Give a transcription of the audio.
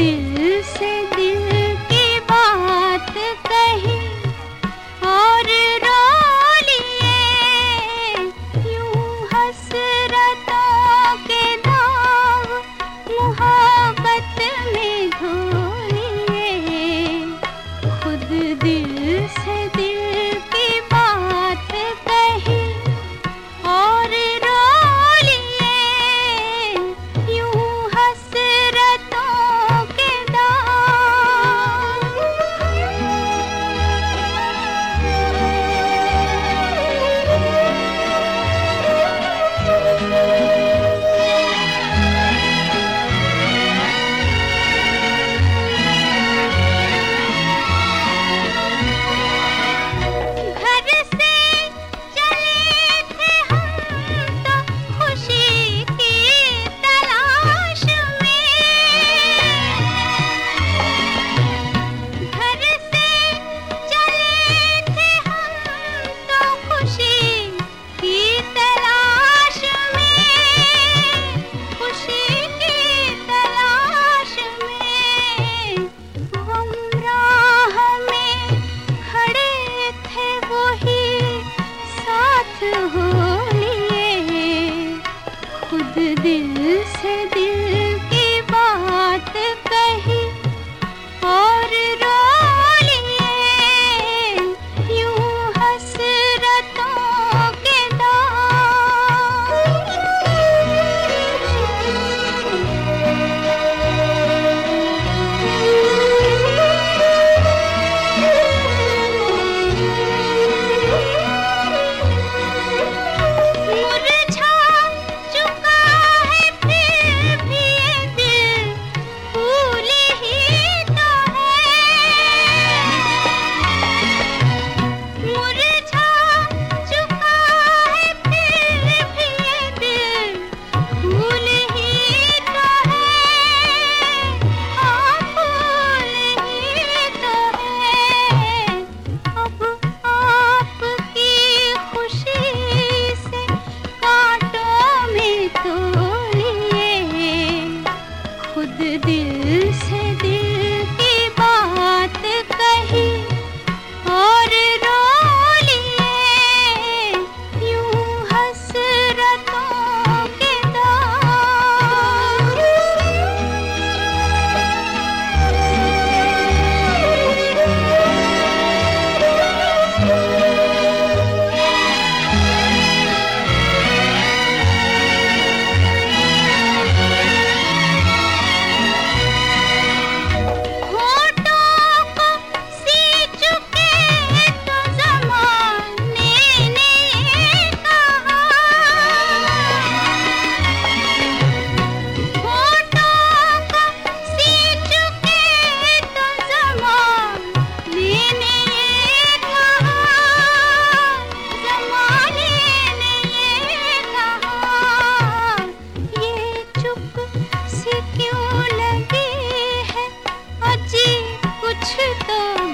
दिल से दिल की बात कही और रो लिए, यूं हसरतों के दाग मोहब्बत में धो लिए। खुद दिल से दिल की बात कही और रो लिए, यूं हसरतों के दाग। घर से चले थे हम तो खुशी की तलाश में, घर से चले थे हम तो खुशी की तलाश में, खुशी की तलाश में। हमराह में खड़े थे वही साथ हो लिए। खुद दिल से दिल की बात कही और रो लिए, यूं हसरतों के मुरझा चुका है फिर भी ये दिल, फूल ही तो है। मुरझा चुका है फिर भी ये दिल, फूल ही तो है। हाँ, फूल ही तो है। अब आपकी खुशी से कांटों में तोलिए। खुद दिल से दिल की बात कही और रो लिए, यूं हसरतों के दाग। होठों को सी चुके तो ज़माने ने ये कहा, होठों को सी चुके तो ज़माने ने ये कहा, ज़माने ने ये कहा। ये चुप सी क्यों लगी है, अजी कुछ तो